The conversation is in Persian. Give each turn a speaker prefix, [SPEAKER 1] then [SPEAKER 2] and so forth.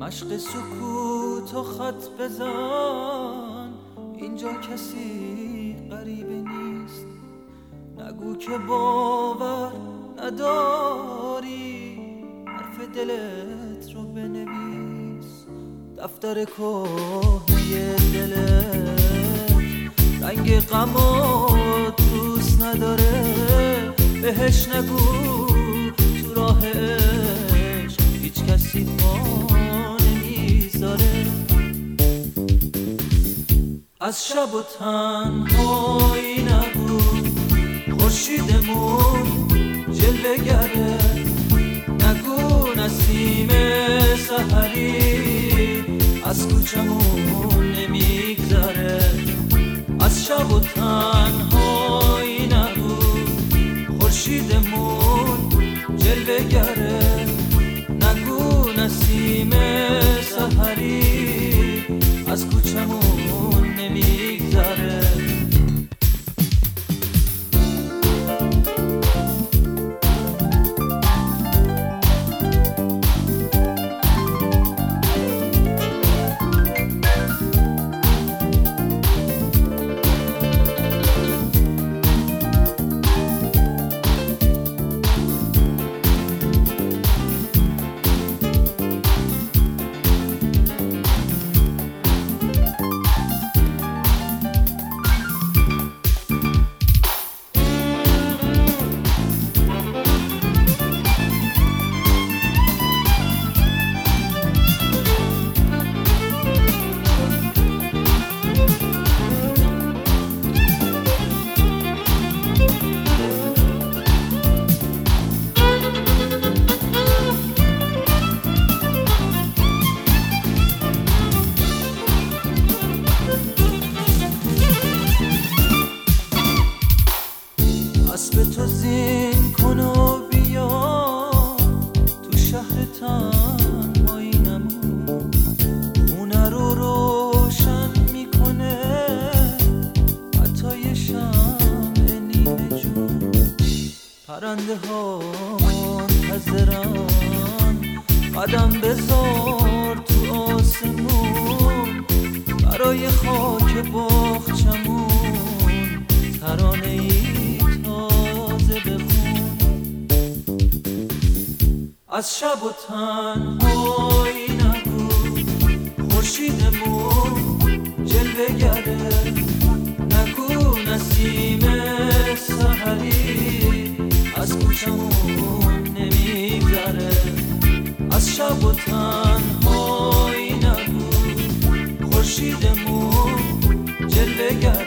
[SPEAKER 1] مشق سکوت و خط بزن، اینجا کسی غریبه نیست. نگو که باور نداری، حرف دلت رو بنویس. دفتر کهنه دلت رنگ غمات دوست نداره، بهش نگو تو راه عشق هیچ کسی پا نمیذاره. از شب و تنهایی نگو، خورشیدمون جلوه گره. نگو نسیم سحری از کوچمون نمیگذره. از شب و تنهایی نگو، خورشیدمون جلوه گره. نگو نسیم سحری از کوچمون نمیگذره. اسب تو زین کن و بیا تو شهر تنهایی‌نمون. خونه رو روشن میکنه حتی یه شمع نیمه جون. پرنده ها منتظرن، قدم بذار تو آسمون. برای خاک باغچمون ترانه ای از شب و تنهایی نگو، خورشیدمون جلوه گره. نگو نسیم سحری از کوچمون نمیگذره. از شب و تنهایی نگو، خورشیدمون جلوه گره.